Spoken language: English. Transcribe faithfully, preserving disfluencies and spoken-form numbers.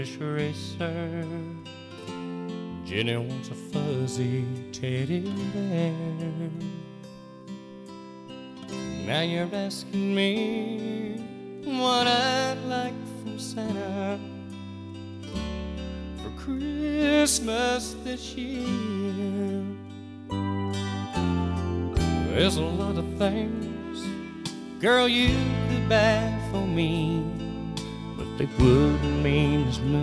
racer. Jenny wants a fuzzy teddy bear. Now you're asking me what I'd like from Santa for Christmas this year. There's a lot of things, girl, you could buy for me, but they wouldn't mean as much